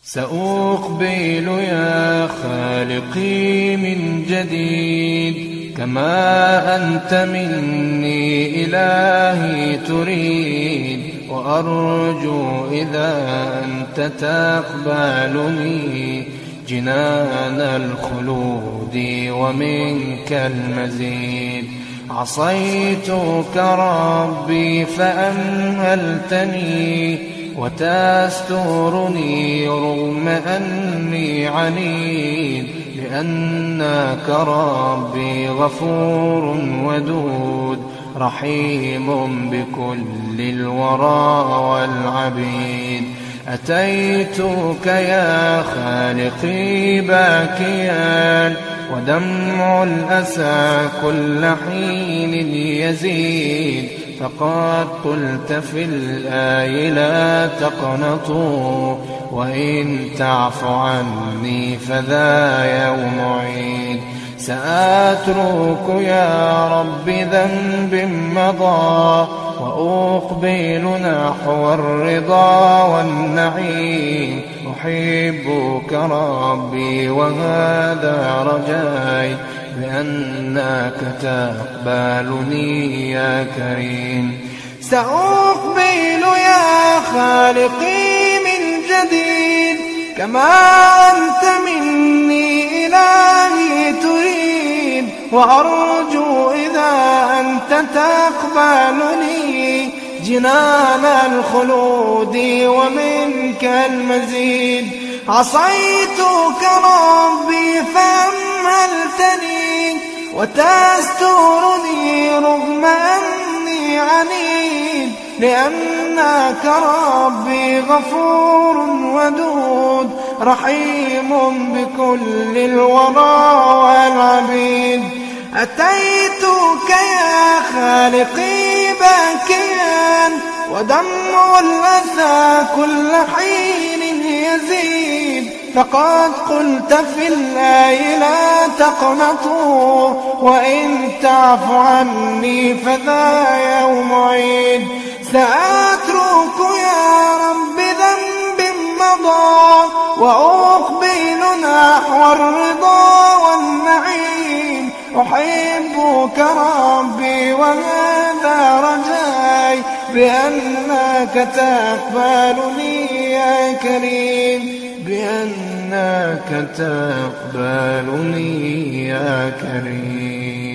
سأقبل يا خالقي من جديد كما أنت مني إلهي تريد، وأرجو إذا أنت تقبلني جنان الخلود ومنك المزيد. عصيتك ربي فأمهلتني وتسترني رغم أني عنيد، لأنك ربي غفور ودود رحيم بكل الورى والعبيد. أتيتك يا خالقي باكيا ودمع الأسى كل حين يزيد، فقد قلت في الآي لا تقنطوا وإن تعف عني فذا يوم عيد. سأترك يا رب ذنب مضى وأقبل نحو الرضا والنعيم. أحبك ربي وهذا رجاي بأنك تقبلني يا كريم. سأقبل يا خالقي من جديد كما أنت مني إلهي تريد، وأرجو إذا أنت تقبلني جنان الخلود ومنك المزيد. عصيتك ربي فأمهلتني وتسترني رغم أني عنيد، لأنك ربي غفور ودود رحيم بكل الورى والعبيد. أتيتك يا خالقي باكيا ودمع الأسى كل حين يزيد، فقد قلت في الآي لا تقنطوا وإن تعف عني فذا يوم عيد. سأترك يا رب ذنب مضى وأقبل نحو الرضا والنعيم. أحبك ربي وهذا رجاي بأنك تقبلني يا كريم، بأنك تقبلني يا كريم.